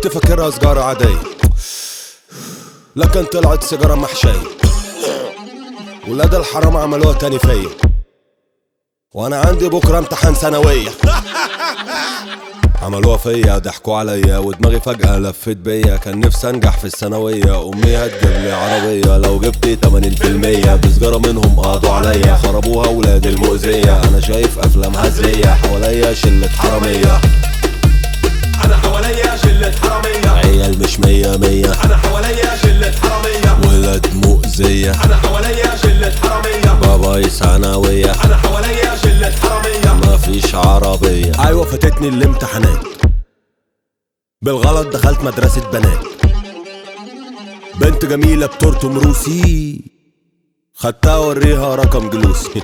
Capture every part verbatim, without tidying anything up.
فاكرها سجارة عادية لكن طلعت سيجارة محشية. ولاد الحرام عملوها تاني فيا وانا عندي بكرة امتحان ثانوية. عملوها فيا ضحكوا عليا ودماغي فجأة لفت بيا. كان نفسي انجح في الثانوية، امي هتجيب لي عربية لو جبت تمانين في المية. بسجارة منهم قضوا عليا خربوها ولاد المؤذية. انا شايف افلام هزلية حواليا شلة حرامية. انا حواليا شلة حرامية. عيال مش مية مية. انا حواليا شلة حرامية. ولاد مؤذية. انا حواليا شلة حرامية. باباي ثانوية. انا حواليا شلة حرامية. مفيش عربية. ايوه فاتتني الامتحانات، بالغلط دخلت مدرسة بنات. بنت جميلة بترتم روسي، خدتها وريها رقم جلوسي.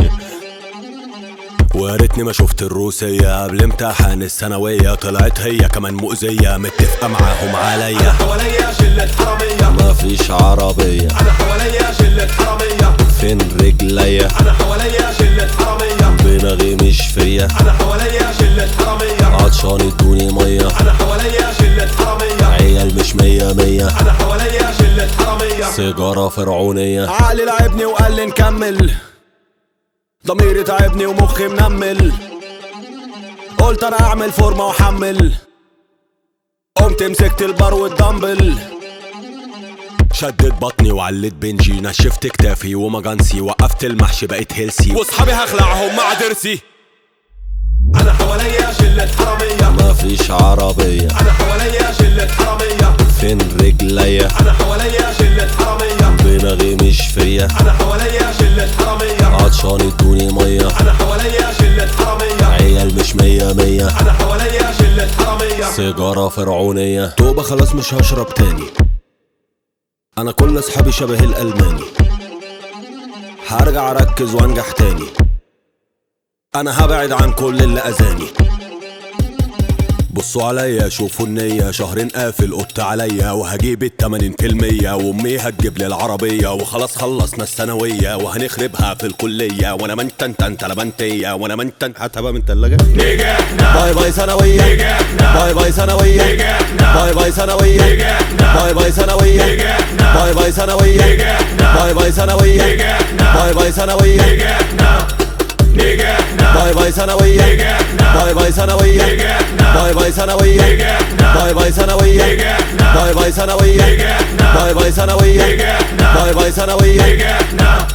وياريتني ما شفت الروسية قبل امتحان الثانوية. طلعت هي كمان مؤذية متفقة معاهم عليا. انا حواليا شلة حرامية. مفيش عربية. انا حواليا شلة حرامية. فين رجليا؟ انا حواليا شلة حرامية. دماغي مش فيا. انا حواليا شلة حرامية. عطشان ادوني مية. انا حواليا شلة حرامية. عيال مش مية مية. انا حواليا شلة حرامية. سيجارة فرعونية. عقلي لعبني وقال لي نكمل، ضميري تعبني ومخي منمل. قلت انا اعمل فورمة واحمل، قمت مسكت البار والدمبل. شدت بطني وعلت بنجي، نشفت كتافي ومجانسي. وقفت المحشي بقيت هيلسي، واصحابي هخلعهم مع درسي. انا حواليا شلة حرامية. مفيش عربية. انا حواليا شلة حرامية. فين رجليا؟ انا حواليا شلة حرامية. دماغي مش فيا. انا حواليا شلة حرامية. عطشان ادوني مية. انا حواليا شلة حرامية. عيال مش مية مية. انا حواليا شلة حرامية. سيجارة فرعونية. توبة خلاص مش هشرب تاني، انا كل اصحابي شبه الالماني. هرجع اركز وانجح تاني، انا هبعد عن كل اللي اذاني. بصوا عليا شوفوا النية، شهرين قافل قط عليا وهجيب التمانين في المية. وامي هتجيب لي العربية وخلاص خلصنا الثانوية وهنخربها في الكلية. وانا منتن تن تلبنتية وانا منتن هتبقى من تلاجة. نجحنا. باي باي ثانوية. نجحنا. باي باي ثانوية. نجحنا. باي باي ثانوية. نجحنا. باي باي ثانوية. نجحنا. باي باي ثانوية. نجحنا. باي باي ثانوية. نجحنا. باي باي ثانوية. نجحنا. نجحنا. باي باي ثانوية. نجحنا. باي باي ثانوية. نجحنا. باي باي ثانوية. نجحنا. باي باي ثانوية. نجحنا. باي باي ثانوية. نجحنا. باي باي ثانوية. نجحنا. باي باي ثانوية. نجحنا.